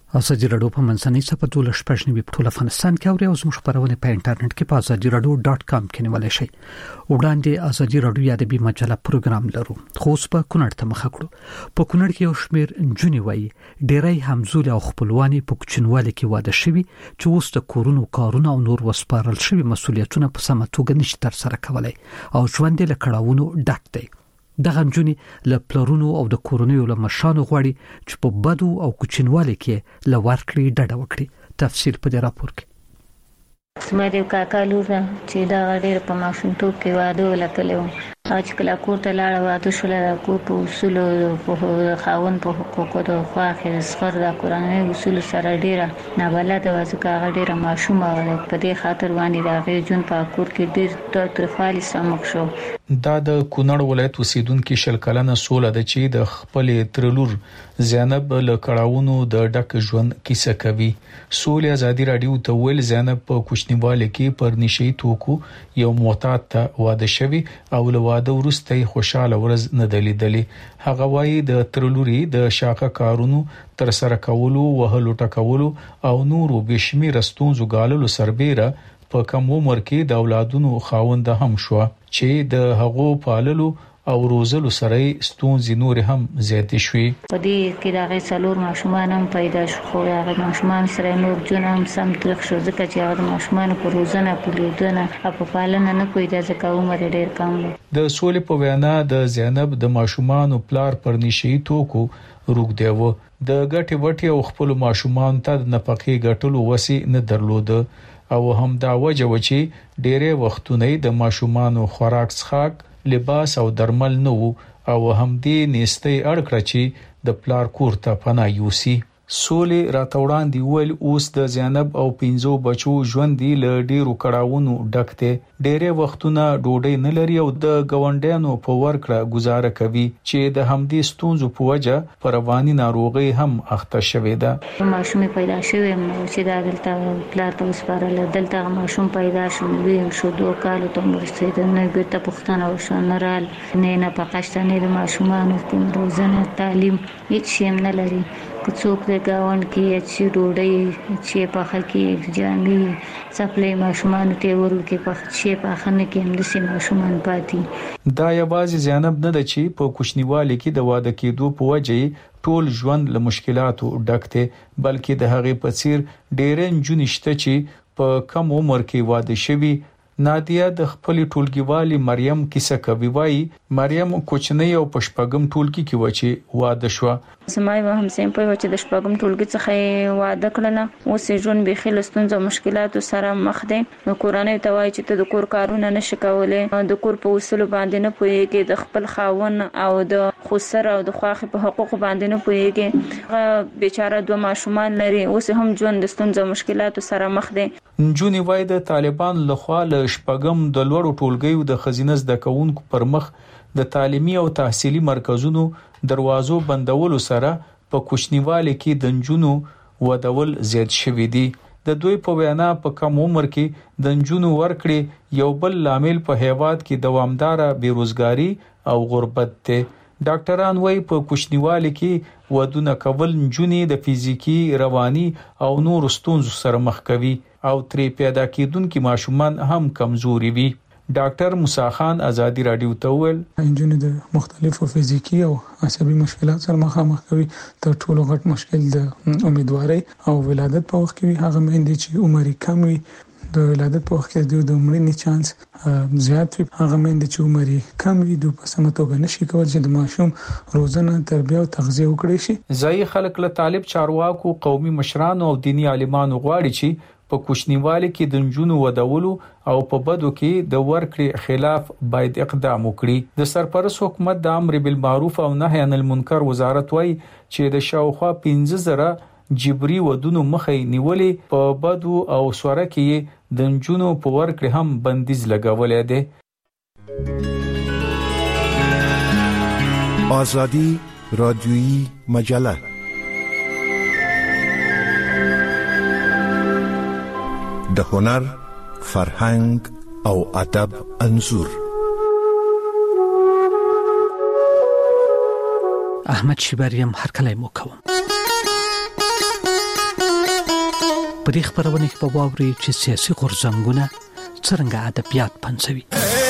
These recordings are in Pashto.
ازادي راډیو په منځنۍ صفحه 12 په ټول افغانستان کې او زموږ خبرونه په انټرنیټ کې په azadiradio.com کې نیولای شئ. وړاندې ازادي راډیو یادبي مجله پروګرام لرو. خو اوس په کونړ ته مخ کړو. په کونړ کې یو شمېر جونې وایي ډېری همزول او خپلوانې په کوچنوالي کې واده شوي چې اوس د کورونو کارونه او نور وسپارل شوي مسؤلیتونه په سمه توګه نشي تر سره کولای او ژوند له کړاوونو ډک دی. دغه جونې له پلرونو او د کورونو له مشانو غواړي چې په بدو او کوچنوالي کې له ورکړې ډډه وکړي. تفصیل په دې راپور کې. سمره کاکا لور چې دا ډېر په ماشومتوب کې واده ولکلو او چې کله کور ته لاړ واده شول د کور په اصول په خاون په حقوقو د خواخې سفر د قرآني اصول سره ډېر نابلد او ځکه ډېر ماشوم او په دې خاطر باندې د جون په کور کې ډېر ترخوالي سمخ شو. دا د کونړ ولایت اوسیدونکو شل کلنه سوله د چې د خپل ترلور زینب له کړهونو د ډک ژوند کیسه کوي. سولې ازادي راډیو ته ویل زینب په کوچنیواله کې پر نشي توکو یو معتاد ته واده شوی او له واده وروسته خوشاله ورځ نه دلیدلې. هغه وایي د ترلوري د شاقه کارونو تر سره کولو وهلو ټکولو او نورو بشمیر ستونزو غاللو سربېره په کوم عمر کې د اولادونو خاوند هم شو چې د هغو پاللو او روزلو سره ستونزې نور هم زیاتې شوې. په دې کې دا غي څلور ماشومان هم پیدا شو خو هغه ماشومان سره نور جون هم سم ترخ شو ځکه چې هغه ماشومان په روزنه په لیدنه او په پالنه نه کوي ځکه عمر ډېر کم دی. د سولې په وینا د زینب د ماشومان پلار پر نشي توکو روغ دیو د ګټي وټي او خپل ماشومان ته د نفقې ګټلو وسی نه درلود او هم دا وجه و چې ډېرې وختونه د ماشومانو خوراک څښاک لباس او درمل نو او هم دې نيستي اړکړه چې د پلار کور ته پناه یوسي. سولې راتوړان دی ول اوس د زینب او 15 بچو ژوند دی ل ډیرو کړهونو ډکته ډېرې وختونه ډوډۍ نه لري او د گاونډیانو په ورکړه گزاره کوي چې د همدې ستونزو په وجه پرواني ناروغي هم اخته شوې ده. ماشوم پیدا شوی چې دا دلته پلار ته وسپارل دلته ماشوم پیدا شو ویم شو 2 کال ته مرسته نه ګټه پښتنه وشنرال نه پقشته نه د ماشومان کوم روزنه تعلیم هیڅ شي نه لري. څوک د گاوند کې چې ډوډۍ چې په خکې جامې سپلې ماشومان ته ورکې په چې په خنه کې هم د سي ماشومان پاتې. دا یوازې زینب نه ده چې په کوچنیوالي کې د واده کېدو په وجه ټول ژوند له مشکلاتو ډکته بلکې د هغې په څیر ډېرې جون شته چې په کم عمر کې واده شوي. نادیه د خپل ټولګیوالي مریم کیسه کوي. وایي مریم کوچنۍ او پشپغم ټولګي کې و چې واده شو. سمای هم سیم په چې د شپغم ټولګي څخه واده کړل اوس ژوند به خل ستونزو مشکلاتو سره مخ دي. کورانه ته وایي چې د کور کارونه نشي کولای د کور په اصول باندې نه پوهیږي د خپل خاون او د خسر او د خواخ په حقوق باندې نه پوهیږي. بیچاره 2 ماشومان لري اوس هم ژوند د ستونزو مشکلاتو سره مخ دي. جونی وای د طالبان لخوا له شپږم د لوړو ټولګیو د خزینه زده کوونکو پر مخ د تعلیمي او تحصیلي مرکزونو دروازو بندولو سره په کوچنیوالي کې د جنونو ودول زیات شوې دي. د دوی په وینا په کم عمر کې د جنونو ورکړي یو بل لامل په هیواد کې دوامداره بیروزګاری او غربت ته. ډاکټران وایي په کوچنیوالي کې ودونه کول جنونی د فزیکی رواني او نور ستونزو سره مخ کوي او ترې پیدا کېدونکو ماشومان هم کمزوري وي. ډاکټر موسی خان ازادي راډیو ته ویل انجن د مختلفو فزیکی او عصبي مشکلات سره مخامخ کوي. تر ټولو غټ مشکل د امیدواري او ولادت په وخت کې هغه مېندې چې عمر کم وي د ولادت په وخت کې د مړینې چانس زیات وي. هغه مېندې چې عمر کم وي د په سمه توګه نشي کولای چې د ماشوم روزنه تربیه او تغذیه وکړي شي. ځای خلک له طالب چارواکو قومي مشرانو او دینی عالمانو غواړي چې په کوچنیوالي کې د جنونو ودولو او په بدو کې د ورکړې خلاف باید اقدام وکړي. د سرپرست حکومت د امر بالمعروف او نهي عن المنکر وزارت وایي چې د شاوخوا 15,000 جبري ودونو مخې نیولې په بدو او سوره کې د جنونو په ورکړې هم بندیز لګولې ده. آزادی رادیویی مجله د هنر، فرهنګ او ادب انځور. احمد شیبریم هر کله مو کوم. په دې خبرونه کې په واوري چې سیاسي غورځنګونه څنګه ادبیات پنځوي.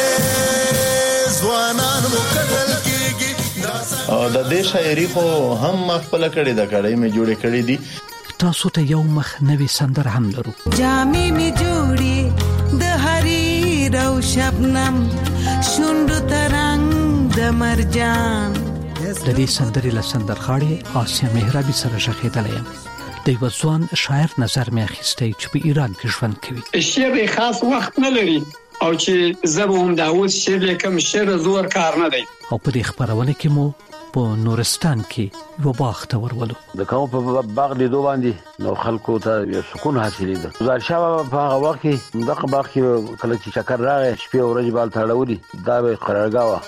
د دې شاعري خو هم خپل کړي د کړي مې جوړې کړي دي. تاسو ته یو مخ نوې سندره هم لرو. جامې مې جوړې د حریر او شبنم شونډو ترنګ د مرجان. د دې سندرې له سندرغاړي آسیا مهرابي سره شخېدلې یم. د یو ځوان شاعر نظر مې اخیستی چې په ایران کې ژوند کوي. شعر خاص وخت نه لري او چې زه هم دا اوس شعر لیکم، شعر زور کار نه دی. او په دې خبرونه کې مو په نورستان کې یو باغ ته ورولو. د کوم په باغ لیدو باندې نو خلکو ته یو سکون حاصلېده. ظاهر شاه په هغه وخت کې دغه باغ کې کله چې چکر راغی شپې او ورځې بال تړولې دا به قرارګاه وه.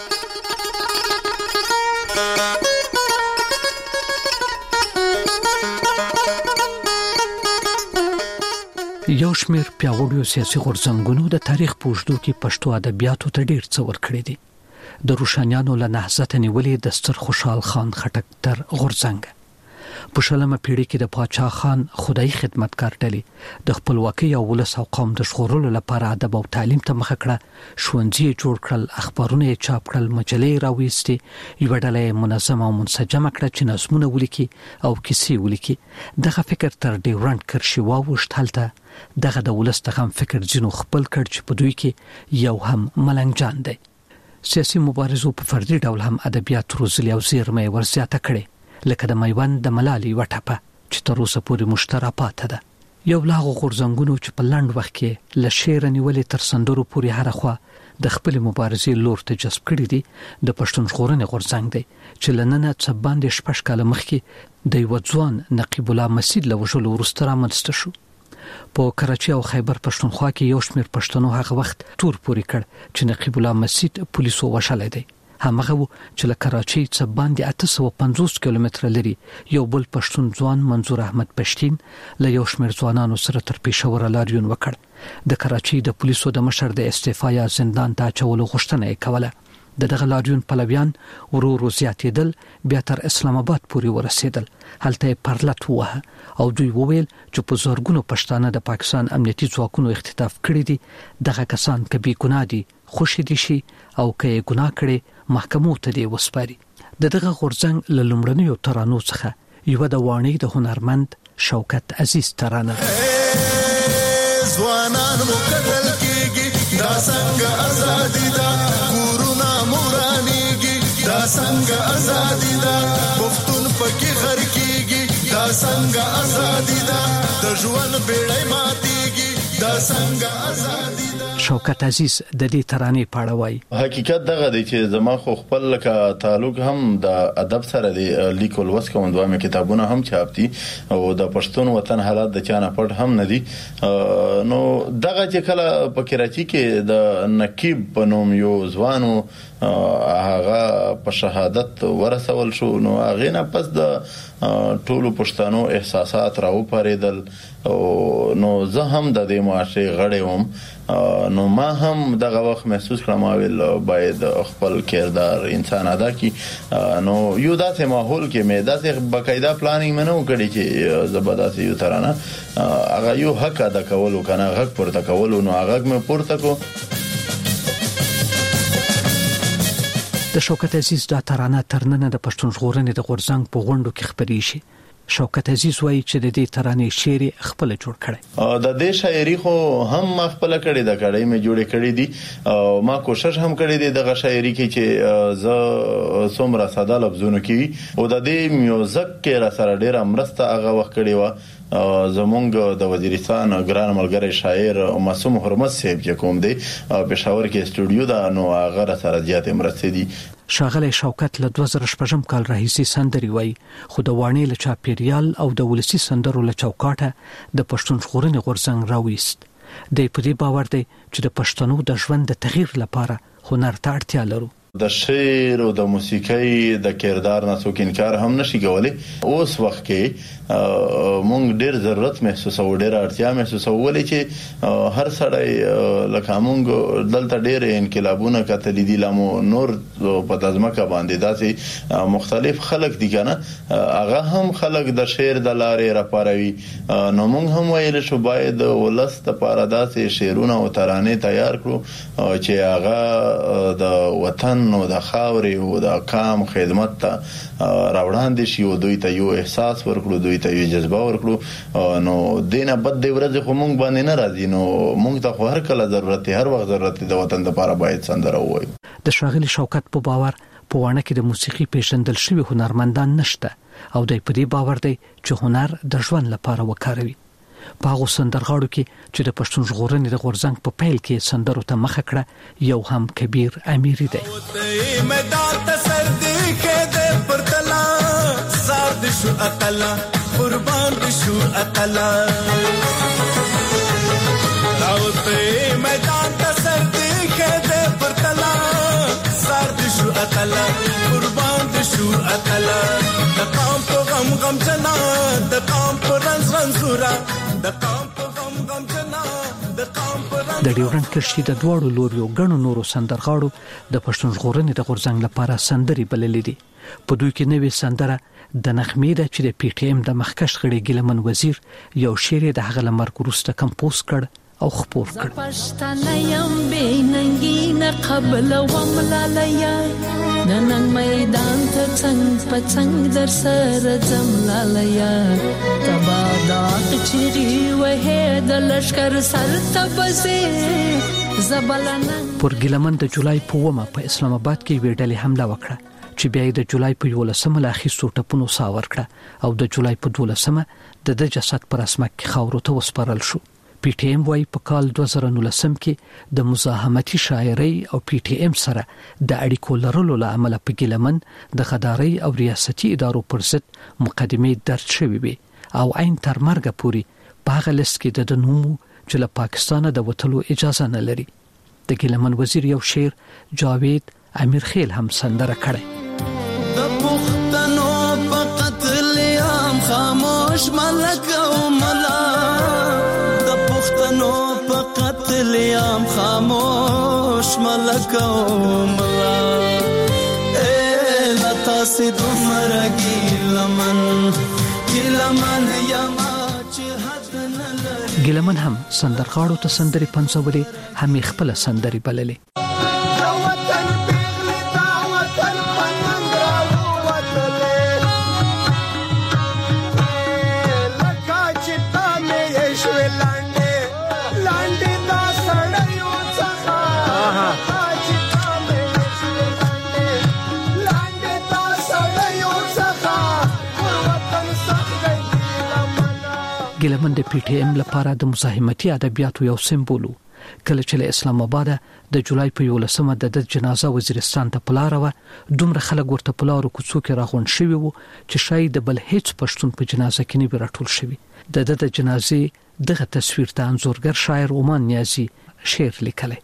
یو شمېر پیاوړو سیاسي غورځنګونو د تاریخ په اوږدو کې پښتو ادبیاتو ته ډېر څه ورکړي دي. د روشانیانو له نهضت نیولې د ستر خوشحال خان خټک تر غورځنګ په شلمه پیړۍ کې د پاچا خان خدای خدمتګار ډلې د خپلواکۍ او ولس او قوم د ژغورلو لپاره ادب او تعلیم ته مخه کړه. ښوونځي جوړ کړل، اخبارونه چاپ کړل، مجلې راوېستې، یوه ډله منظمه او منسجمه کړه چې نظمونه ولیکي او کیسې ولیکي. دغه فکر تر ډیورنډ کرښې واوښت. هلته دغه د ولس د غم فکر ځینو خپل کړ چې په دوی کې یو هم ملنګ جان دی. سیاسي مبارزو په فردي ډول هم ادبیات روزلي او زیرمه ورزیاته کړي، لکه د میوند د ملالۍ وټپه چې تر اوسه پورې مشترک پاتې ده. یو لاغو غورځنګونو چې په لنډ وخت کې له شعر نیولې تر سندرو پورې هر خوا د خپل مبارزې لور ته جذب کړي دي. د پښتون ژغورنې غورځنګ دی چې لننه څه باندې شپږ کاله مخکې د یو ځوان نقیب الله مسعود له وژلو وروسته رامنځته شو. په کراچۍ او خیبر پښتونخوا کې یو شمېر پښتنو هغه وخت تور پورې کړ چې نقیب الله مسعود پولیسو وشلې دی. همغه چې له کراچۍ څخه باندې 850 کیلومتره لري یو بل پښتون ځوان منظور احمد پښتين له یو شمېر ځوانانو سره تر پېښور لاریون وکړ. د کراچۍ د پولیسو د مشر د استعفا یا زندان ته اچولو غوښتنه یې کوله. دغه لاریون پلویان ورو زیاتېدل، بیا تر اسلام آباد پورې ورسېدل. هلته پرلط وه او دوی وویل چې په زورګونو پښتانه د پاکستان امنیتي ځواکونو اختطاف کړي دي. دغه کسان کبي ګناه دي، خوشي دي شي او که یې ګناه کړي محکمو ته دی وسپاري. دغه غورځنګ له لومړنیو ترانو څخه یو د وانی د هنرمند شوکت عزیز ترانه ځوانان مقتل کیږي، دا څنګه ازادي ده، کورونه مورانیږي، دا څنګه ازادي ده، پښتون پکې غر کیږي، دا څنګه ازادي ده، د ژوند بیړۍ ماتیږي، دا څنګه ازادي ده. شوکت عزیز د دې ترانې پاړه وایي. حقیقت دغه دی چې زما خو خپل لکه تعلق هم د ادب سره دی، لیکل وس کوم دوه مې کتابونه هم چاپ دي او د پښتون وطن حالات د چانه پټ هم نه دي. نو دغه چې کله په کراچۍ کې د نقیب په نوم یو ځوانو هغه په شهادت ورسول شو، نو هغه نه پس د ټولو پښتنو احساسات راو پاریدل. نو زه هم د دې معاشرې غړی وم، نو ما هم دغه وخت محسوس کړم ویل باید خپل کردار انسان ادا کی. نو یو داسې ماحول کې مې داسې باقاعده پلانینګ منو کړی چې زبردست یو ترانه هغه یو حق ادا کولو کنه حق پورته کولو، نو هغه مې پورته کو. د شوکت عزیز دا ترانه ترننه د پښتون ژغورنې د غورځنګ په غونډو کې خبرې شي. شوکت عزیز وایي چې د دې ترانې شعر خپل جوړ کړي. د دې شاعري خو هم خپل کړي د کړي مې جوړې کړي دي او ما کوشش هم کړی دی دغه شاعري کې چې ز څومره ساده لفظونه کې او د دې میوزیک کې را سره ډېر امرسته هغه وخت کړی و. زمونږ د وزیرستان ګران ملګری شاعر معصوم حرمت صاحب چې کوم دی پېښور کې سټوډیو دا نو هغه را سره زیات امرسته دي. شاغله شوکت له 2014 کال راهیسي سندري وای، خو د وانی له چاپیریال او د ولسی سندرو له چوکاټه د پښتون ژغورنې غورځنګ راويست. د پدې باور دی چې د پښتنو د ژوند د تغییر لپاره هنر ته اړتیا لرو. د شعر او د موسیقۍ د کردار نه څوک انکار هم نشي کولای. اوس وخت کې مونږ ډېر ضرورت محسوسو، ډېر اړتیا محسوسو ولې چې هر سړی لکه مونږ دلته ډېر انقلابونه کتلې دي، لامو نور په دځمکه باندې داسې مختلف خلک دي کنه، هغه هم خلک د شعر د لارې راپاروي. نو مونږ هم ویل شو باید ولست لپاره داسې شعرونه او ترانې تیار کړو چې هغه د وطن او د خاورې او د قام خدمت ته راوړاندې شي او دوی ته یو احساس ورکړو، دوی ته یو جذبه ورکړو. نو دینه بد دی ورځ خو مونږ باندې نه راځي، نو مونږ ته خو هر کله ضرورت دی، هر وخت ضرورت دی د وطن لپاره باید سندره ووایو. د ښاغلي شوکت په باور په وانه کې د موسیقي پیژندل شوی هنرمندان نشته او د پدې باور دی چې هنر د ژوند لپاره وکاروي. په هغه سندرغاړو کې چې د پښتون ژغورنې د غورځنګ په پیل کې سندرو ته مخه کړه یو هم کبیر امیری دی. میدان ته سر دی کې د پرتلا زاد شو اتلا قربان شو اتلا راوته میدان ته سر دی کې د پرتلا زاد شو اتلا قربان شو اتلا د قام په غم غم جنا د قام په رنز رنزورا د ډیورنډ کرښې د دواړو لوریو غنو نورو سندرغاړو د پښتون ژغورنې د غورځنګ لپاره سندري بللې دي. په دوی کې نوې سندره د نغمې ده چې د پی ټی ایم د مخکښ غړي ګیلمن وزیر یو شعر د هغه لمر وروسته کمپوز کړ او خپور کړ. پښتنه یم بیننګینه قبل وملالیا نن میدان ته څنګ په څنګ در سره زملالیا تبادات چری وه د لشکر سر تبسه زبلنه. پر ګیلمن د جولای په ومه په اسلام آباد کې ویډلې حمله وکړه چې بیا د جولای په 11مه لا اخیستو ټپونو ساور کړه او د جولای په 12مه د جسد پر اسمک کې خاورو ته وسپارل شو. پی ټی ایم وايي په کال 2019 کې د مزاحمتي شاعرۍ او پی ټی ایم سره د اړیکو لرلو لامل په ګیلمن د خداري او ریاستي ادارو پر ضد مقدمې درج شوې وي او عین تر مرګ پورې په هغه لیست کې د نومو چې له پاکستانه د وټلو اجازه نه لري. د ګیلمن وزیر یو شعر جاوید امیر خیل هم سندره کړي. د پښتنو په قتل عام خاموش ملک او ملا پښتنو په قتل عام خاموش ملک او ملا لتا سید مرګی لمن یما چې حد نه لري. ګیلمن هم سندرغاړو ته سندري پنځولې هم خپل سندري بللې. ګیلمن د پی ټی ایم لپاره د مزاحمتي ادبیاتو یو سمبول کله چې له اسلام آباد د جولای په 11مه د جنازه وزیرستان ته پلاره و دومره خلک ورته پلارو کوڅو کې راغون شوی وو چې شاید بل هیڅ پښتون په جنازه کې نه راټول شوی. د جنازې دغه تصویر ته انځورګر شاعر عمان نیازی شعر لیکلی.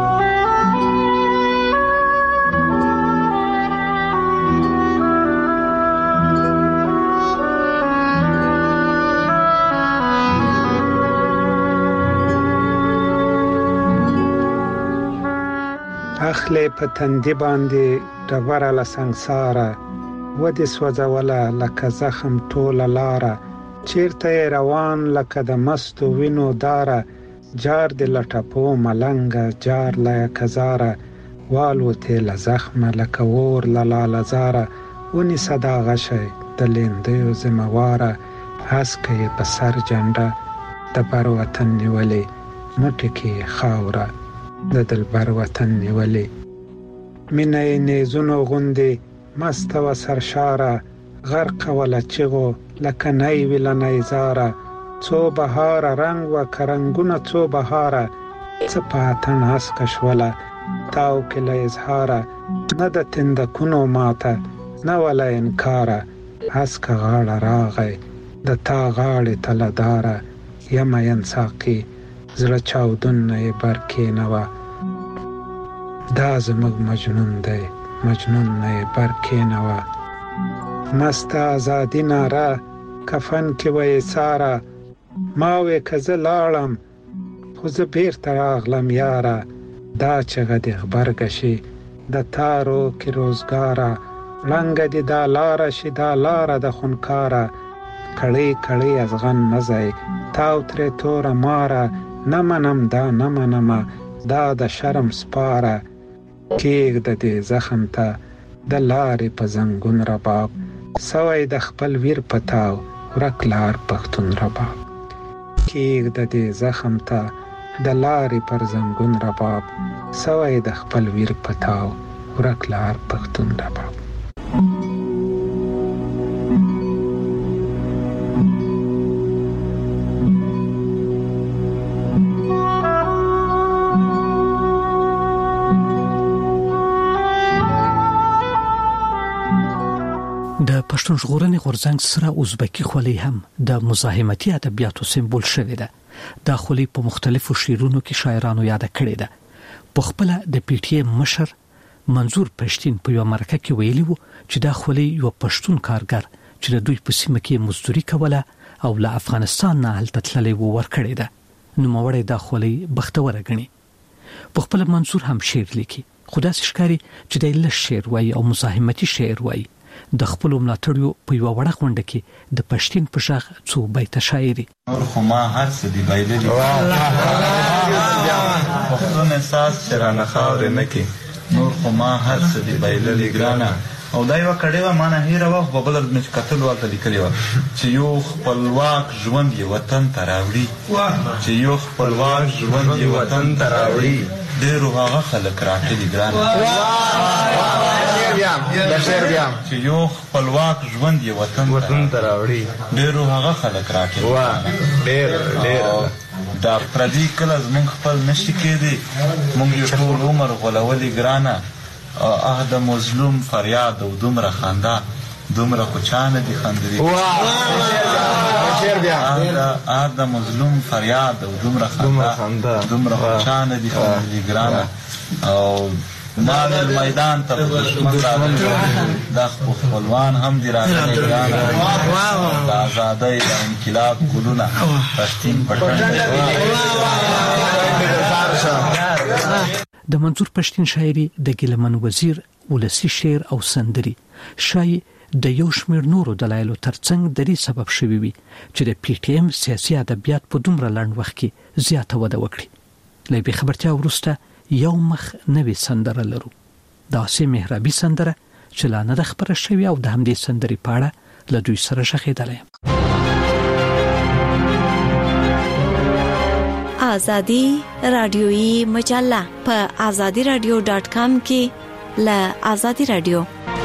اخلی په تندې باندې ډبره له سنګساره ودې سوځوله لکه زخم ټوله لاره چیرته روان لکه د مستو وینو داره جار د لټپو ملنګ جار لا کزاره والوتې له زخمه لکه ور لاله زاره ونی صدا غشه د لیندیو زمواره هسکه په سر جنډه د بر وطن نیولې مټی کې خاوره د دلبر وطن نیولې مینه نیزونو غوندې مست و سرشاره غرق ولا چغو لکه نای ویل نایزاره څو بهار رنگ و کرنګونه څو بهاره څه پاتن اسکه شوله تاو کله اظهاره نه د تندکونو ماته نه ولا انکاره اسکه غاړه راغی د تا غاړې تلداره یم ینساقي زړه چاودون نه برکې نه و دا زموږ مجنون دی مجنون نه برکینوا مست ازادي ناره کفن کې وې سارا ما وې کزه لاړم خو زه بیرته راغلم یاره دا چغه د غبرګشي د تارو کې روزګاره لنګ دي دا لاره شي دا لاره د خونکاره کړي کړي از غن مزای تاو تر تور ماره نمنم دا نمنم دا د شرم سپاره کېګ د دې زخم ته د لارې په زنګون رباب سوی د خپل ویر پتاو ورک لار پښتون رباب کېګ د دې زخم ته د لارې پر زنګون رباب سوی د خپل ویر پتاو ورک لار پښتون رباب د پښتون ژغورنې غورځنګ سره ازبکی خولي هم د مزاحمتي ادبیاتو سمبول شوې ده. دا خولي په مختلفو شعرونو کې شاعرانو یاد کړې ده. په خپل د پی ټی ایم مشر منظور پښتين په یو مرکه کې ویلي وو چې دا خولي یو پښتون کارګر چې د دوی په سیمه کې مزدوري کوله او له افغانستان نه هلته تللی وو ورکړې ده. نو موړې دا خولي بختوره غني. په خپل منظور هم شعر لیکي. خدا سشکاري چې د له شعر وای او مزاحمتي شعر وای د خپل ملاتړیو په یو وړه غونډه کې د پښتين په شاخ څو بیت شاعري خو ما هر څه دی بایللی پښتون احساس چرانه خاور نه کې نور خو ما هر څه دی بایللی ګرانا او دا یو کړي و معنا هیره وخت په بل د قتل ورته لیکلی و چې یو خپلواک ژوند یې وطن ته راوړي چې یو خپلواک ژوند یې وطن ته راوړي ډېر هغه خلک راټلي ګرانا دا شعر بیا چې یو خپلواک ژوند یې وطن ته راوړي ډېر هغه خلک راټلي ډېر دا پردي کله زمونږ خپل نشي کېدی مونږ یو ټول عمر غولولي ګرانه د مظلوم فریاد او دومره خندا دومره خو چانه دي خندري د مظلوم فریاد او دومره خندا دومره خو چانه دي خندري ګرانه او مال میدان ته دشمن د خپلوان هم دي راغلي ګرانه د آزادۍ د انقلاب ګلونه پښتين پټن د منظور پښتين شاعري د ګلمن وزیر ولسی شعر او سندري شای د یو شمیر نورو دلایلو ترڅنګ د دې سبب شوی وي چې د پی ټی ایم سیاسي ادبیات په دومره لنډ وخت کې زیاته وده وکړي. لې به خبرتیا ورسته یو مخ نوې سندره لرو. دا سي مهربي سندره چې لا نه خبره شوی او د همدې سندري پاړه له دوی سره شخېدلې. آزادی رادیویی مجله په azadiradio.com کې ل آزادی رادیو.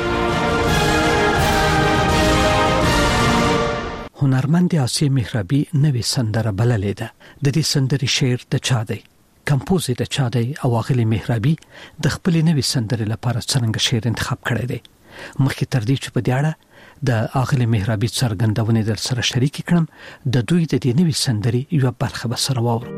هنرمند آسیه مهربي نوې سندره بللې ده. د دې سندري شعر د چا دی؟ کمپوزر د چا دی؟ او اغلی مهربي د خپل نوې سندرې لپاره څنګه شعر انتخاب کړی دی؟ مخکې تر دې چې په دې اړه د اغلی مهربي څرګندونه در سره شریک کړم د دوی د دې نوې سندرې یو برخه به سره واورو.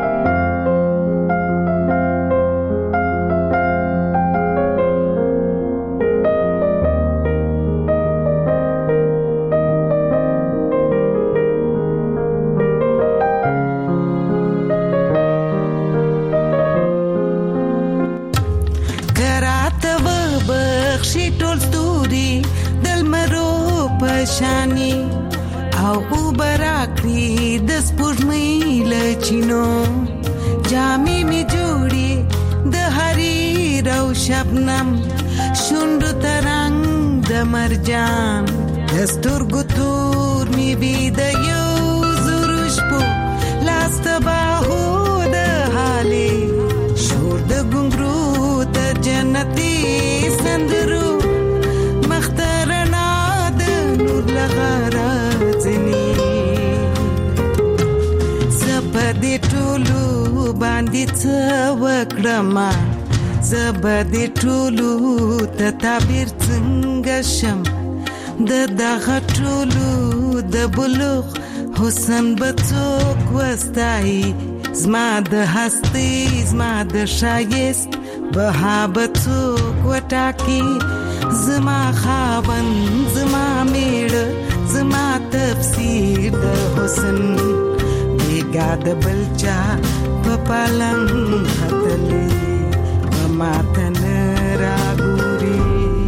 شانی او برکری د سپوږمۍ لچینو جامې می جوړي د حریر او شبنم شوند ترنګ د مرجان دستورګو تور می بيد یو زروش په لاست باهو د حالي شور د ګنګرو تر جنتي سندرو لغرازنی زبدې ټولو باندې څه وکړم زبدې ټولو ته تعبیر څنګه شم د دغه ټولو د بلوغ حسن بڅوک وستای زما د هستي زما د شایست بهابتو کوټاکی زما خاون زما میړه زما تفسیر د حسن بیګا د بلچا په پالنګ هتلې ماتن راګوري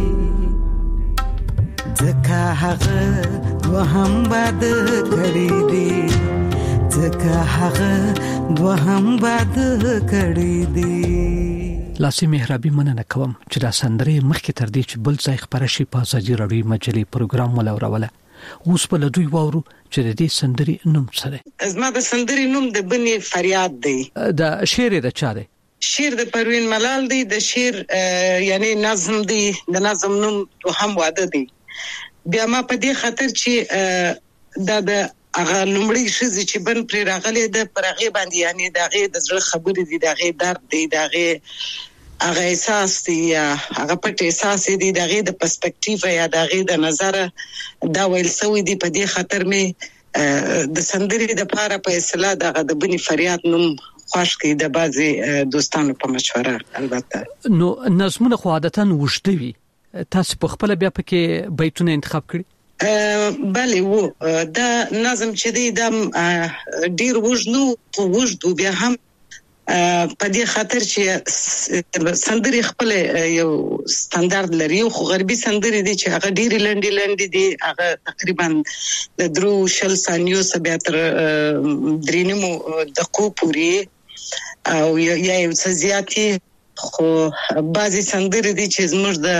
ځکه هغه وهم باد کړی دی ځکه هغه وهم باد کړی دی. لاسي مهربي مننه کوم چې دا سندره مخکې تر دې چې بل ځای خبره شي په ازادي رادیو مجلې پروګرام ولوروله. اوس په لدوی وورو چې د دې سندري نوم څه دی؟ زما د سندري نوم د بني فریاد دی. دا شعر د چا دی؟ شعر د پروین ملال دی. د شعر یعنی نظم دی. د نظم نوم هم واده دی. بیا ما په دې خاطر چې دا د هغه لومړی شزي چې بن پر راغلي د پرغه باندې یعنی دغه د زړه خبرې دي دغه درد دی دغه هغه احساس دی هغه پټ احساس دی دغه د پرسپیکټیو یا دغه د نظر دا ویل سوی دی. په دې خاطر مې د سندري د پاره په اصطلاح دغه د بني فریاد نوم خوښ کړي د بعضي دوستانو په مشوره. البته نو نظمونه خو عادتاً وشدوي، تاسو په خپل بیا پکې بیتونه انتخاب کړی؟ بله و دا نظم چې دی د ډیر وژدو بیا هم په دې خاطر چې سندري خپل یو ستاندارد لري. خو غربي سندري دي چې هغه ډیر لنډي دي، هغه تقریبا د 3 ثانیو بیا تر 3 دقیقو پورې او یا یو څه زیاتې. خو بعضي سندري دي چې زموږ د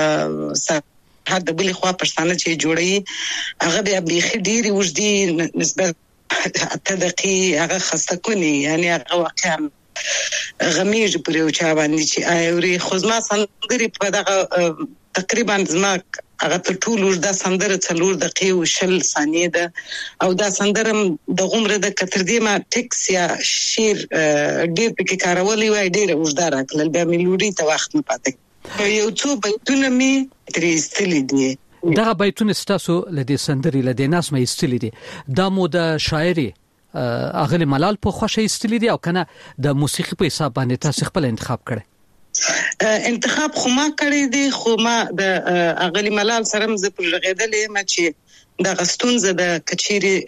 هر د بلې خوا پښتانه چې جوړي هغه بیا بيخي ډيري وژدي نسبت تدقي هغه خسته کونی یعنی هغه واقعا غمیج پر یو چا باندې چې اوري خو ما سندري په دغه تقریبا زما هغه ټول وردا سندره 4 دقیقې او 20 ثانیې ده او دا سندره د غمره د کتردي ما ټیکس یا شیر ډیر پکې کارولې وای ډیر وردا راکل بیا ملودي ته وخت نه پاتې. یو څو بیتونه می ترې استلې دي. دا بیتونه ستاسو لدې سندري لدې نظم استلې دي. دا مو د شاعري اغلی ملال په خوښه استلې دي او کنه د موسیقي په حساب باندې تاسو خپل انتخاب کړی؟ انتخاب خو ما کړی دی، خو ما د اغلی ملال سره مزه پر غېدلې ما چې د غستونزه د کچيري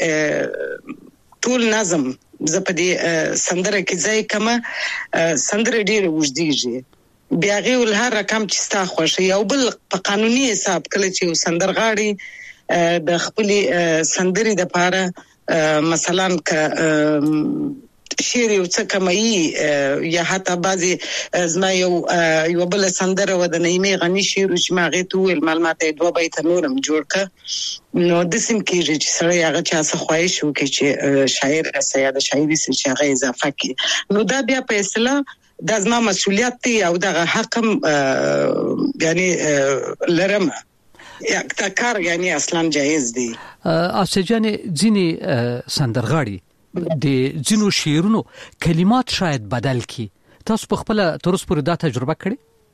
ټول نظم زپدي سندره کې ځای کما سندره ډیر وژديږي بیا غوول هر رقم چې ستا خوښي او بل په قانوني حساب کله چې سندرغاړي د خپل سندري د پاره مثلا ک شعر یو څه کمایي یا حتی بعضي زما یو بل سندره و د نیمه غني شعر چې ما غته ول معلومات 2 بیت نورم جوړ ک نو د سیم کې چې سره هغه چا څه خوښ شو کې چې شاعر سیاده شاعري چې هغه اضافه کی نو دا بیا په اصطلاح د زما مسؤلیت دی او دغه حقم یعنی لرم کار یعنی اصلا جایز دی. اسجان ځینی سندرغاړي د ځینو شعرونو کلمات شاید بدل کی، تاسو په خپل ترس پر دا تجربه کړی؟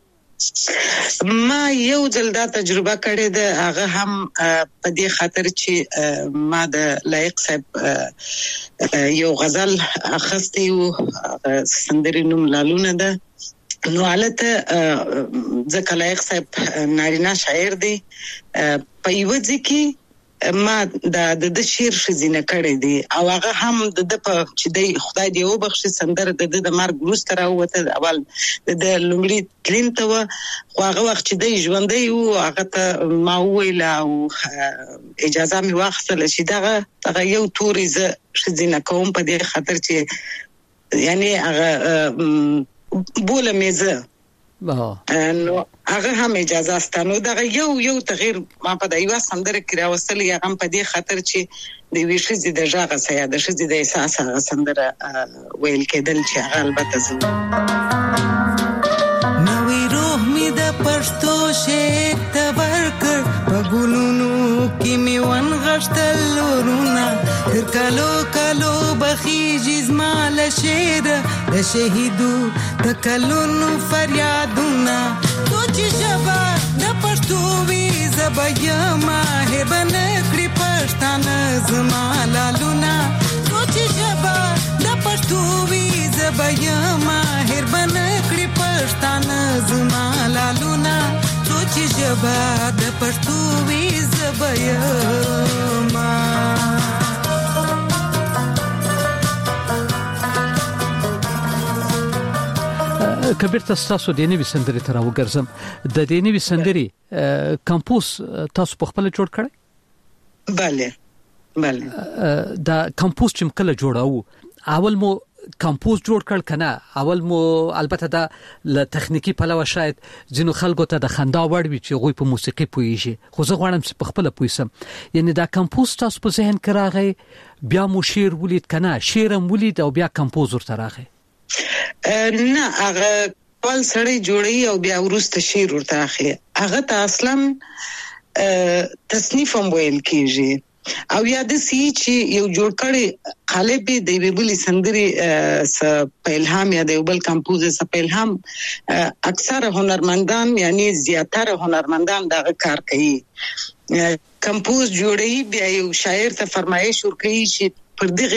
ما یو ځل دا تجربه کړې ده، هغه هم په دې خاطر چې ما د لایق صاحب یو غزل اخستې او سندري نوم لالونه ده نو حالته ځکه لایق صاحب نارینه شاعر دی په یو ځکه ما د شعر خزینه کړې دي او هغه هم د چې د خدای دی وبخښي سندره د مرګ وروسته راوته اول د لومړي کلین ته هغه وخت چې د ژوندۍ او هغه ته ما ویل او اجازه مې واخیستل چې دغه یو توري ز خزینه کوم په دې خاطر چې یعنی هغه بوله میزه نو هغه هم اجازه ستانو دا یو تغییر ما په دایو سندره کې راوستل یا هم په دې خاطر چې د ویشي د ژغه سیاده شې د احساس هغه سندره ویل کېدل چې هغه البته زه نوې روح می د پښتو شعر تبرکر په ګلونو کې می ون غشتل ورونه تر کالو بخیږي زمال شعر د شهیدو تکلونو فریادونه سوچ شبا د پښتو وی زبیا ما هبن کړی پښتانه زمالالونه سوچ شبا د پښتو وی زبیا ماهر بنکړي پښتانه زما لالونه سوچ جبا د پښتو وی زبیا ما کبیر تاسو د نوې سندرې تر وګرځم د دې نوې سندرې کمپوز تاسو په خپل جوړ کړی؟ بله دا کمپوز چې کله جوړاو اول مو کمپوز جوړ کړ کنه اول مو البته دا ل تخنیکی پلوه شاید ځینو خلکو ته د خندا وړ وي چې غوي په موسیقي پويږي خو زه غواړم چې په خپل پويسم یعنی دا کمپوز تاسو په ذهن کې راغی بیا مو شعر ولید کنه شعرم ولید او بیا کمپوز ورته راغی؟ نه هغه ول سړی جوړي او بیا ورسته شعر ورته اخلي هغه ته اصلا تصنیف هم ویل کیږي او یاد سي چې یو جوړ کړي قالب دی ویبلی سندري س په الهام یا د بل کمپوزر س په الهام اکثر هنرمندان یعنی زیاتره هنرمندان دغه کار کوي کمپوز جوړي بیا یو شاعر ته فرمایش ورکړي چې پر دغه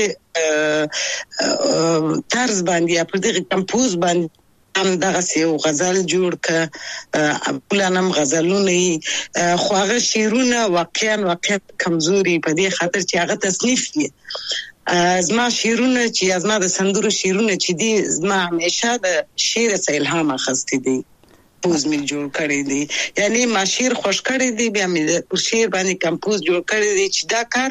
طرز باندې یا پر دغه کمپوز باندې هم دغه یو غزل جوړ ک پلانم غزلونه خو هغه شعرونه واقعا کمزوري په دې خاطر چې هغه تصنیف دي زما شعرونه چې زما د سندرو شعرونه چې دي زما همیشه د شعر څخه الهام اخستې دي کمپوز می جوړ کړی دي یعنی ما شعر خوش کړی دي بیا می پر شعر باندې کمپوز جوړ کړی دي چې دا کار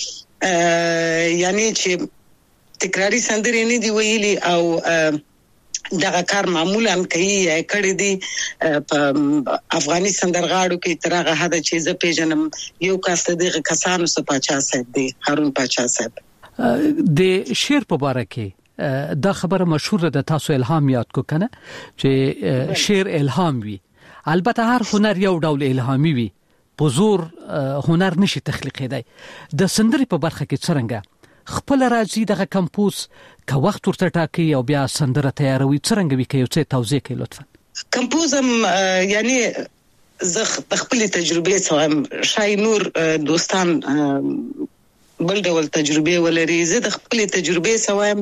یعنی چې تکراری سندرې نه دی ویلي او دغه کار معمولا کوي کړي دي په افغاني سندرغاړو کې ترغه هدا چې ز پیژنم یو کاست دغه کسانو څخه پاچا صاحب دی هارون پاچا صاحب د شعر په اړه کې دا خبره مشهوره ده تاسو الهام یاد کو کنه چې شعر الهام وي البته هر هنر یو ډول الهامي وي په زور هنر نشي تخلیقي دی د سندري په برخه کې څنګه خپل راځي دغه کمپوز که وخت ورته ټاکي او بیا سندره تیاروي څنګه وی کوي څه توضیح کوي لطفا کمپوزم یعنی زه خپل تجربه سوام شای نور دوستان بل ډول تجربه ولري زه د خپل تجربه سوام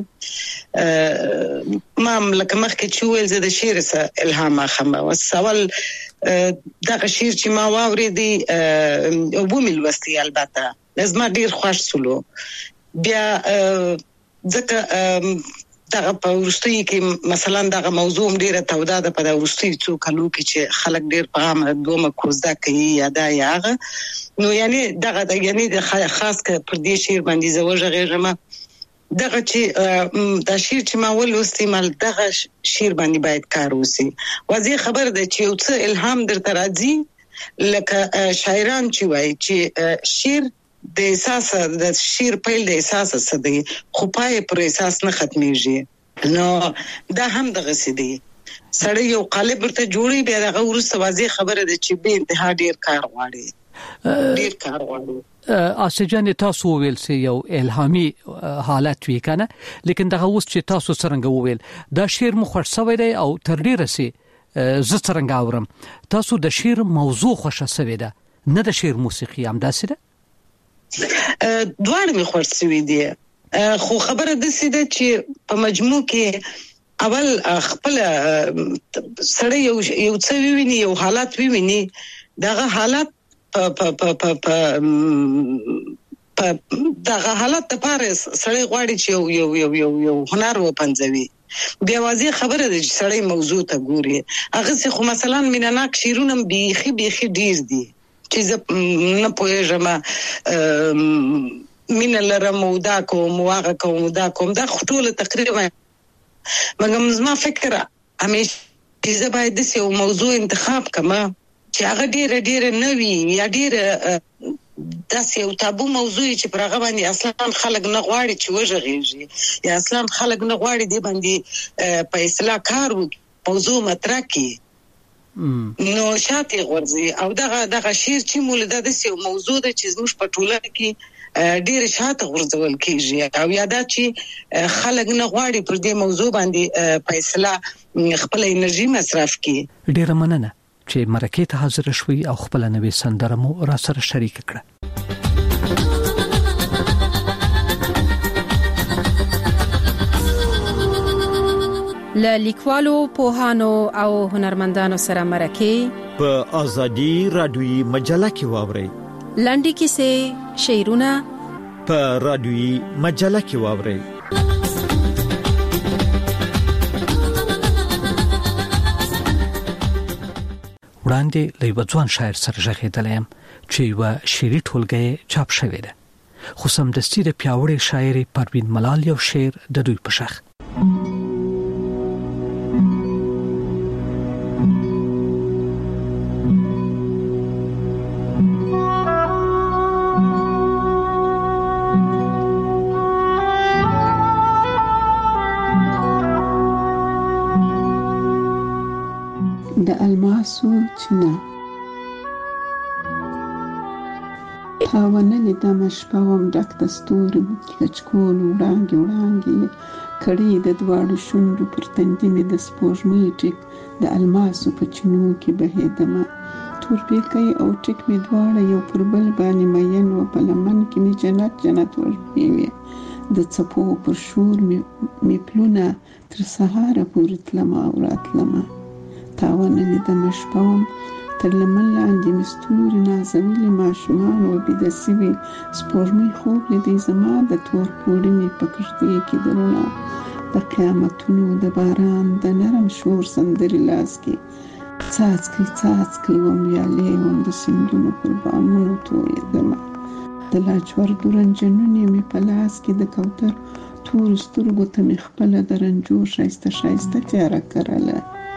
ما لکه مخکې چې ویل زه د شعر سره الهام اخلم او سوال دغه شعر چې ما واورېدی او بومل وستي البته لازم ډیر خوښ سولو بیا ځکه دغه په ورستي کې مثلا دغه موضوع ډیره توده ده په ورستي څو کلو کې چې خلک ډیر په عام دومره کوزده کوي یا دا یاغه نو یعنی دغه یعنی د خاص ک پر دې شعر باندې زوجه غیرمه دغه چې د شعر چې ما ولوستي مال دغه شعر باندې باید کار وسی واځي خبر ده چې یو څه الهام درته راځي لکه شاعران چې وایي چې شعر د احساس د شعر پیل د احساس سره دی خو پای پر احساس نه ختميږي نو دا هم دغه سدي سړی یو قالب ورته جوړي بیا دغه ورسته واځي خبره ده چې به انتها ډیر کار غواړي اسجن تاسو ویل سي یو الهامي حالت وی کنه لیکن دغه اوس چې تاسو څنګه ویل دا شعر مخ ورسوي دی او تر ډیره سي زه څنګه اورم تاسو د شعر موضوع خوښه سوي ده نه د شعر موسیقي هم داسې ده دوړ می خورسوي دي خو خبره د سیده چې په مجموع کې اول خپل سره یو څه ویني یو حالت ویني دغه حالت دغه حالت لپاره سړی غواړي چې یو هنر وپنځوي بیا واځي خبره ده چې سړی موضوع ته ګوري هغه څه خو مثلا مینناک شیرونه بیخي ډیر دي چې نه پوهېږم مين لرم ودا کوم واغه کوم دا کوم دا ټول تقریبا مګم زما فکر همیشه چې باید د یو موضوع انتخاب کما چې هغه ډیر نوی یا ډیر داسې یو تابو موضوع چې پرغه باندې اصلا خلک نه غواړي چې وژغېږي یا اصلا خلک نه غواړي دی باندې په اصلاح کار موضوع مطرح کی نو شاته غورځي او دغه شعر چې مولده د یو موضوع د چې زموږ په ټوله کې ډیر شاته غورځول کیږي او یاده چې خلک نه غواړي پر دې موضوع باندې فیصله خپل انرژي مصرف کړي ډیر مننه چې مرکه ته حاضر شوي او خپل نوې سندره مو را سره شریک کړه له لیکوالو پوهانو او هنرمندانو سره مرکه په ازادي رادیوي مجله کې واورئ. لنډي کیسې، شعرونه په رادیوي مجله کې واورئ. وړاندې له ځوان شاعر سره ژغېدلم چې یو شعري ټولګه چاپ شوې ده، خو سمدستي د پیاوړي شاعر پروین ملال یو شعر د دوی په شخ د الماسو چینه تاونه د مشپوم ډک د ستورو کچکول وړانګي وړانګي کړي د دواړو شونډو پر تندې مې د سپوږمۍ ټیک د الماسو په چینو کې بهیدمه تورپیکۍ او ټیک مې دواړه یو پر بل باندې مین و په لمن کې مې جنت جنت ورپیوي د څپو پر شور مې پلونه تر سهاره پورې تلمه او راتلمه تاونه د مشپوم تر لمن لاندې مستوري نازولي ماشومان و بیده سوي سپوږمۍ خوب لیدی زما د تور پوړني په کښتۍ کې درونه د قیامتونو د باران د نرم شور سندري لاس کې څاڅکي څاڅکي وم ویالې وم د سیندونو پر بامونو تویدمه د لاجوردو رنجنونې مې په لاس کې د کوتر تورو سترګو ته مې خپله د رنجو ښایسته ښایسته تیاره کرله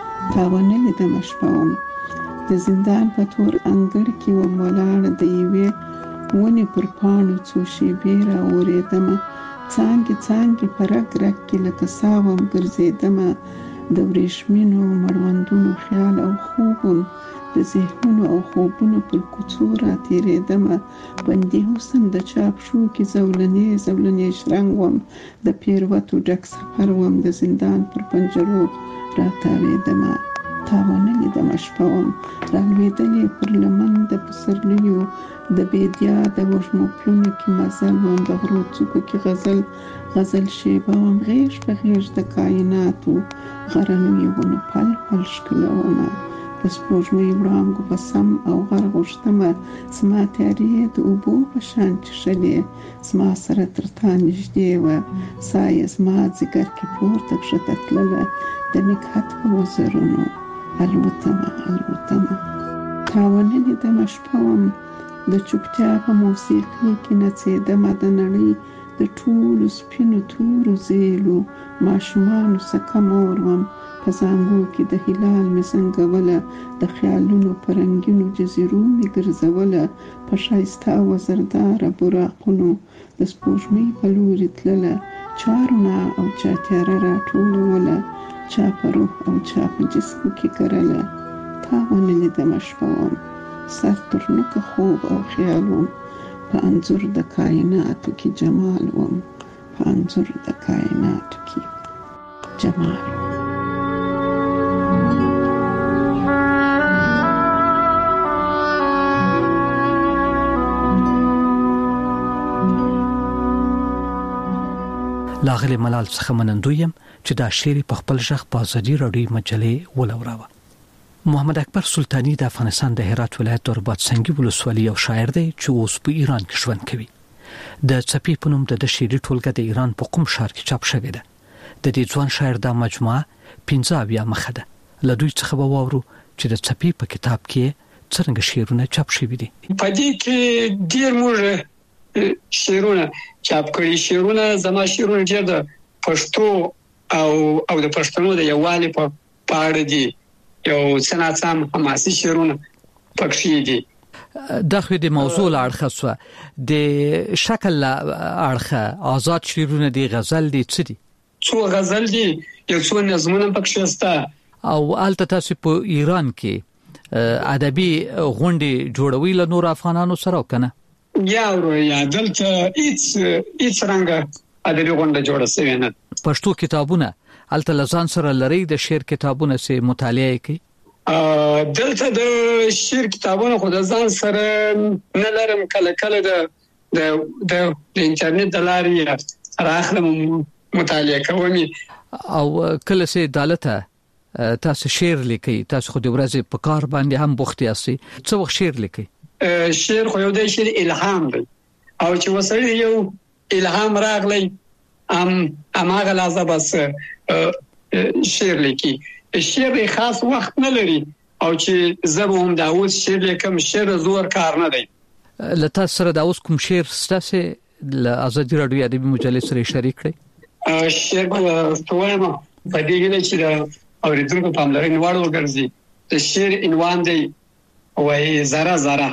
تاونه لیدم شپوم د زندان په تور انګړ کې وم ولاړه د یوې ونې پر پاڼو څو شېبې راورېدمه څانګې څانګې په رګ رګ کې لکه ساه وم ګرځېدمه د وریښمینو مړوندونو خیال او خوبم د ذهنونو او خوبونو پر کوڅو راتېرېدمه بندي حسن د چاپ شو کې زولنې زولنې شرنګ وم د پیروتو ډک سفر وم د زندان پر پنجرو راتاوېدمه تاونه لیدم شپوم رالوېدلې پر لمن د پسرلیو د بیدیا د وږمو پلونو کې مزل وم د غرو څوکو کې غزل غزل شیبه وم غیږ په غیږ د کائناتو غرنیو ونو پل پل ښکلومه د سپوږمۍ وړانګو په سم او غر غوښتمه زما تیارې د اوبو په شان چښلې زما سره تر تا نږدې وه ساه یې زما ځیګر کې پورته کښته تلله د نګهت په وزرونو الوتمه الوتمه تاونه لیدمه شپوم د چوپتیا په موسیقۍ کې نڅېدمه د نړۍ د ټولو سپینو تورو زیلو ماشومانو څخه مور وم په زانګو کې د هلال مې زنګوله د خیالونو په رنګینو جزیرو مې ګرځوله په ښایسته وزرداره براقونو د سپوږمۍ په لورې تلله چا رڼا او چا تیاره راټولوله چا په روح او چا په جسم کې کرله تاونه لیدمه شپوم سر تر نوکه خوب او خیال وم په انځور د کائناتو کې جمال وم په انځور د کائناتو کې جمال لاغلی ملال څخه منندویم چې دا شعر په خپل ژغ په ازادي رادیو مجلې ولوراوه. محمد اکبر سلطانی د افغانستان د هرات ولایت د رباط سنگي ولسوالۍ یو شاعر دی چې اوس په ایران کې ژوند کوي. د څپې په نوم د شعري ټولګه د ایران په قم ښار کې چاپ شوې ده. د دې ځوان شاعر د مجموعه 15 مخه ده. له دوی څخه به واورو چې د څپې په کتاب کې څنګه شعرونه چاپ شوي دي. په دې کې ډېر موږ شعرونه چاپ کړي شعرونه زما شعرونه ډېر د پښتو او د پښتنو د یووالي په اړه دي. یو سناسم حماسي شعرونه پکې دي. دا خو د موضوع اړخه سو د شکل اړخه آزاد شعرونه دي غزل دي څه دي؟ څو غزل دي یو څو نظمونه پکې شته. او البته تاسو په ایران کې ادبي غونډې جوړوي له نور افغانانو سره کنه؟ یا دلته هیڅ رنګه ادبي غونډه جوړه شوې نه. پښتو کتابونه البته لزان سره لري د شعر کتابونه سه مطالعه کوي. دلته د شعر کتابونه خو د ځان سره نه لرم کله کله د انټرنیټ د لارې راخلم مطالعه کوم. او کله سه عدالته تاسو شعر لیکي تاسو خو د ورځې په کار باندې هم بوخت یاستئ څو وخت شعر لیکي شعر خو یو د شعر الهام دی او چې وسړي یو الهام راغلی هغه لازم بس شعر لیکي شعر خاص وخت نه لري او چې زه هم دا اوس شعر لیکم شعر زور کار نه دی لته سره دا اوس کوم شعر ستاسو ل ازادي رادیو ادبي مجلس سره شریک کړئ شعر په په دې کې چې دا اوریدونکو پاملرنه وړ وګرځي د شعر عنوان دی وای زرا زرا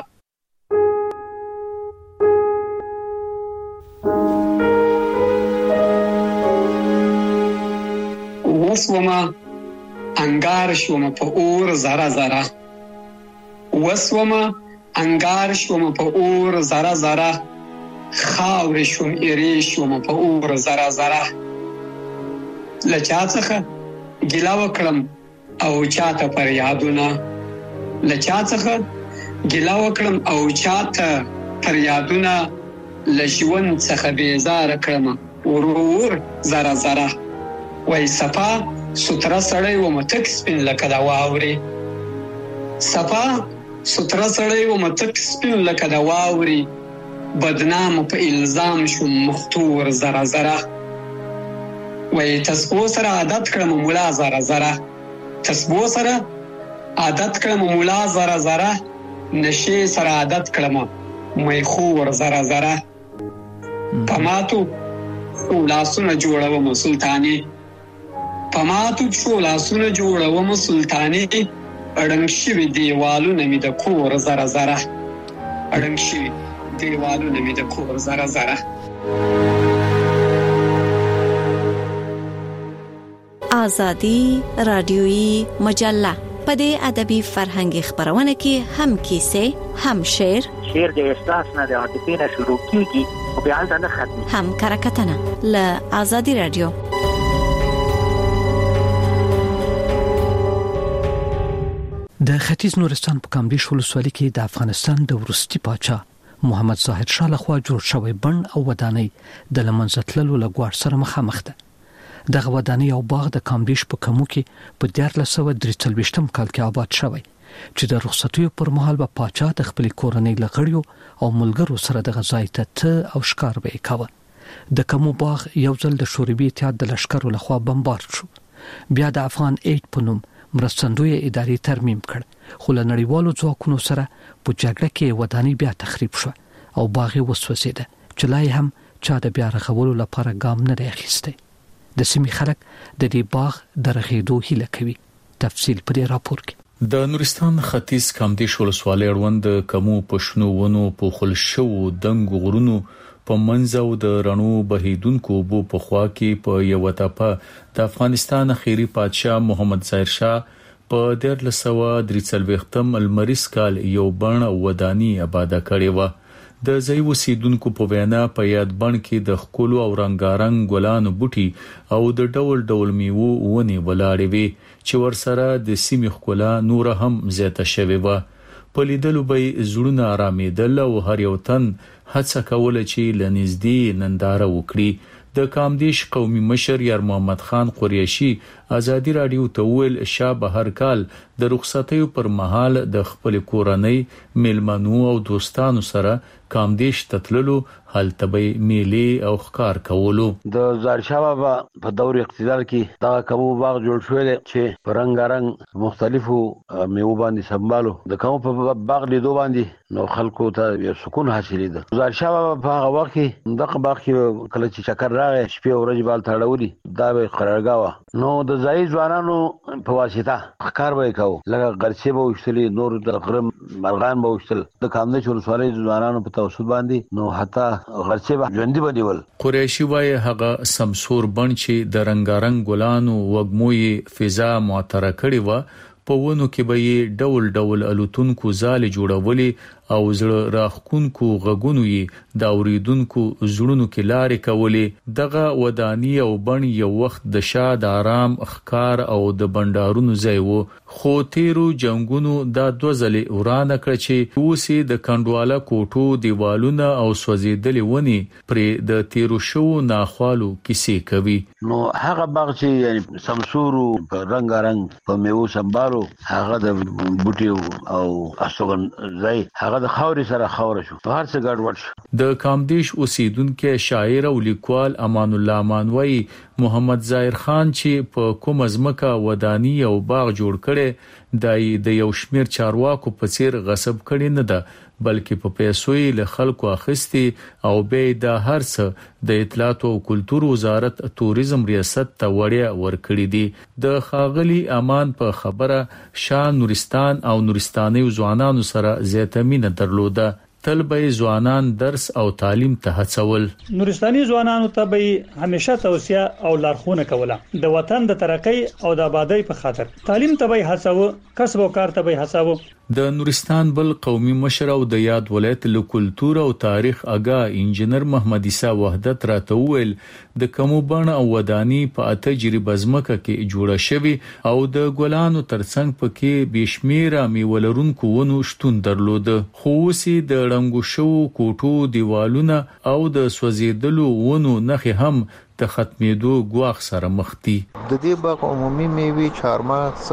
وسوما انګار شوم په اور زرا زرا وسوما انګار شوم په اور زرا زرا خاور شوم ایری شوم په اور زرا زرا لچا څخه ګیلا وکړم او چاته پر یادونه لچا څخه ګیلا وکړم او چاته پر یادونه لژوند څخه بیزار کړم ورور زرا زرا وای صفا ستر سړی و متک سپین لکه دا واوري صفا ستر سړی و متک سپین لکه دا واوري بدنام په الزام شو مختور زرا زرا وای تسبو سره عادت کړم مولا زرا زرا تسبو سره عادت کړم مولا زرا زرا نشي سره عادت کړم مې خور زرا زرا پماتو لاسونه جوړوم سلطانی پماتو شو لاسونه جوړوم سلطانی اړنګ شوی دیوالونه مې د کور زرا زرا اړنګ شوی دیوالونه مې د کور زرا زرا آزادی رادیویی مجله په دې ادبي فرهنګي خبرونه کې هم کیسه هم شعر د احساس نه د عاطفې نه شروع کیږي او بیا نه ختمي هم کرکټنه ل آزادی رادیو د ختیځ نورستان په کامدیش ولسوالۍ کې د افغانستان د ورستي پاچا محمد ظاهر شاه لخوا جوړ شوی بند او ودانۍ د لمنځتللو لګوار سره مخامخ ده دغه ودانۍ او باغ د کامدیش په کمو کې په 1443 کال کې آباد شوی چې د رخصتیو پر مهال به پاچا د خپل کورنۍ لغړیو او ملګرو سره د غزای ته او ښکار به کاوه د کمو باغ یو ځل د شوروي اتحاد د لشکرو لخوا بمبارد شو بیا د افغان ایډ په نوم مرستندوی اداري ترمیم کړ خو له نړیوالو ځواکونو سره په جګړه کې ودانۍ بیا تخریب شو او باغ وسوسیده چې لای هم چا د بیا رغولو لپاره ګام نه اخیسته د سیمې خلک د دې باغ د رغېدو هیله کوي تفصیل په دې راپور کې د نورستان ختیځ کامدیش ولسوالۍ اړوند کمو پښنو ونو په خلشو دنګ غرونو په منځو د رڼو بهیدونکو بو په خوا کې په یو ټاپه د افغانستان اخیری بادشاہ محمد ظاهر شاه په 1343 المریس کال یو بڼ ودانی آباد کړی و د ځای وسیدونکو په وینا په یاد بڼ کې د خکولو او رنگارنګ ګلانو بوټي او د ډول ډول میوه ونی ولاړې وي چې ورسره د سیمې خکولا نور هم زیاته شوی و په لیدلو به زړونه آرامېدل او هر یو تن هڅه کوله چې لنږدې ننداره وکړي د کامدیش قومي مشر یار محمد خان قریشي آزادی رادیو ته ویل شاه هر کال د رخصتیو پر مهال د خپل کورنۍ میلمنو او دوستانو سره کامدیش تتللو هلتبې میلې او ښکار کولو د زارشاه بابا په دور اقتدار کې دا کومو باغ جوړ شوی چې په رنگارنګ مختلفو میوه باندې سمبالو د کوم په باغ لیدو باندې نو خلکو ته یو سکون حاصلې ده زارشاه بابا په هغه وخت کې دغه باغ کې کله چې چکر راغی شپې او ورځې بال تړولي دا به قرارګاوه نو د ځای ځوانانو په واسطه ښکار به کاوه لکه غرڅې به وشتلې نور د غرم مرغان به وشتل د کامدیش ولسوالۍ ځوانانو په توسط باندې نو حتی غرڅې به ژوندۍ بدیول قریشي وایي هغه سمسور بڼ چې د رنگارنګ ګلانو وګموي فضا معطره کړي و په ونو کې به ډول ډول الوتونکو زال جوړولې او زړه راخونکو غږونو یې د اوریدونکو زړونو کې لارې کولې. دغه ودانی او بڼ یو وخت د شاد آرام ښکار او د بندارونو ځای وو، خو تیرو جنگونو دا دوزلې ورانه کړ چې اوسې د کندواله کوټو دیوالونه او سوځېدلې ونی پر د تیرو شو ناخوالو کیسې کوي. نو هغه باغ چې یعنی سمسورو په رنگارنګ په میوه سمبالو هغه د بوټي او اسوګن ځای هغه د خاوري سره خاور شو، هر څه ګډوډ شو. د کامدیش اوسیدونکو شاعر او لیکوال امان الله مانوي محمد ظاهر خان چې په کوم ازمکه ودانی او باغ جوړ کړي د یو شمیر چارواکو په څیر غصب کړي نه ده، بلکې په پیسو یې له خلکو اخیستي او به د هر څه د اطلاعات او کلتور وزارت توریزم ریاست ته وړیا ورکړي دي. د خاغلی امان په خبره شاه نورستان او نورستاني ځوانانو سره زیاته مینه درلوده. تل به ځوانان درس او تعلیم ته هڅول. نورستاني ځوانانو ته به همیشه توصیه او لارښوونه کوله د وطن د ترقۍ او د آبادی په خاطر. تعلیم ته به هڅاو، کسب او کار ته به هڅاو. د نورستان بل قومي مشر او د یاد ولایت له کلتور او تاریخ اگا انجنیر محمد عیسی وحدت راته ویل د کومو بڼ او ودانی په تجربه ځمکه کې جوړه شوی او د ګلانو ترڅنګ پکې بشمیره میولرونکو ونو شتون درلود، خو سي د رنگو شو کوټو دیوالونه او د سوځیدلو ونو نخي هم د ختمېدو ګواخ سره مخ دي. د دې باغ عمومي میوي چارمغز،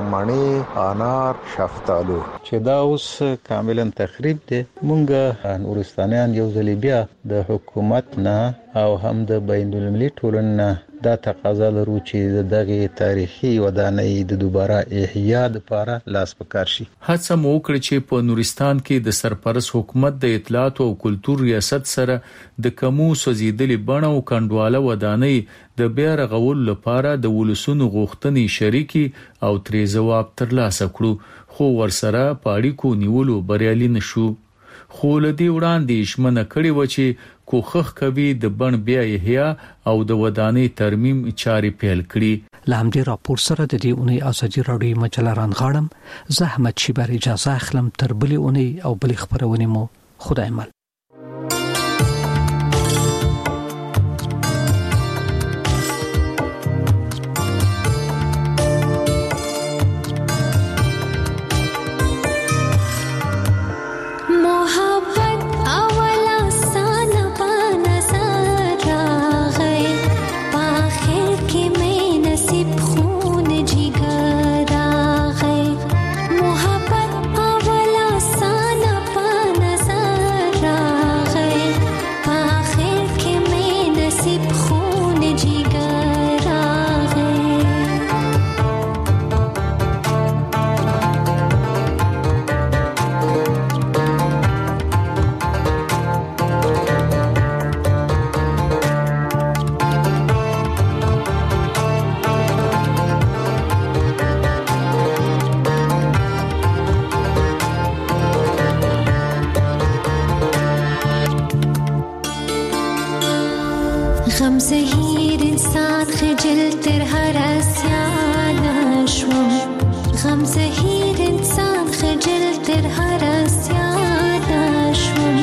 مڼې، انار، شفتالو چې دا اوس کاملا تخریب دي. مونږ نورستانیان یو ځل بیا د حکومت نه او هم د بین المللي ټولنې دا تقاضا لرو چې دغه تاریخي ودانۍ د دوباره احیا لپاره لاس پکار شي. هڅه مو وکړه چې په نورستان کې د سرپرست حکومت د اطلاعات او کلتور ریاست سره د کومو سوځیدلې بڼ او کندواله ودانۍ د بیا رغول لپاره د ولسونو غوښتنې شریکي او ترې جواب ترلاسه کړو، خو ورسره پاړیکو نیولو بریالي نشو. خو لدی وړاندې شمنه کړي و چې کوخخ کوي د بڼ بیا احیا او د ودانۍ ترمیم چارې پیل کړي. لامدی راپور سره د دې اونۍ ازادي راډیو مجله رانغاړم. زحمت شیبر اجازه اخلم تر بلې اونۍ او بلې خبرونه مو خدای مل. غم زهیر انسان خجل تر هر اسیان شوم، غم زهیر انسان خجل تر هر اسیان شوم.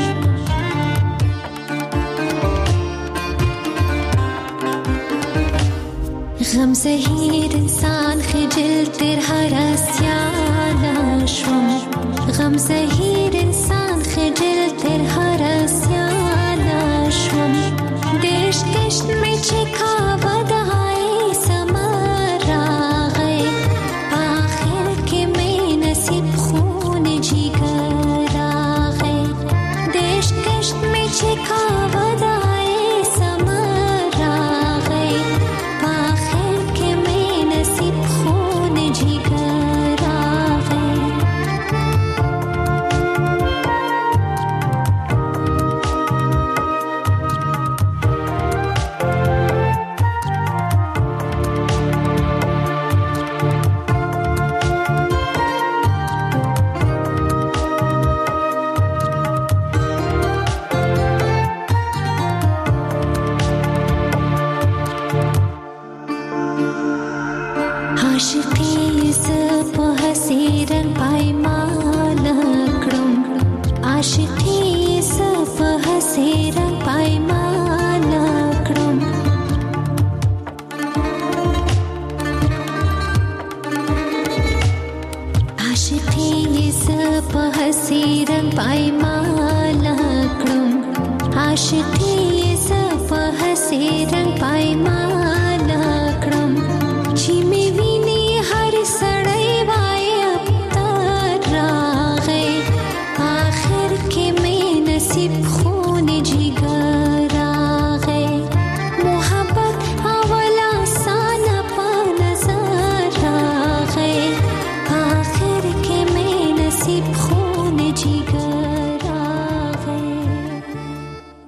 غم زهیر انسان خجل تر هر اسیان شوم، غم زهیر انسان خجل تر هر اسیان شوم. دشت دشت میں چکا ودائی سمر آگئے، آخر کے میں نصیب خون جگر آگئے. دشت دشت میں چکا ودائی سمر آگئے، آخر کے میں نصیب خون جگر آگئے. आशिकी ये सफा हसी रंग पायमा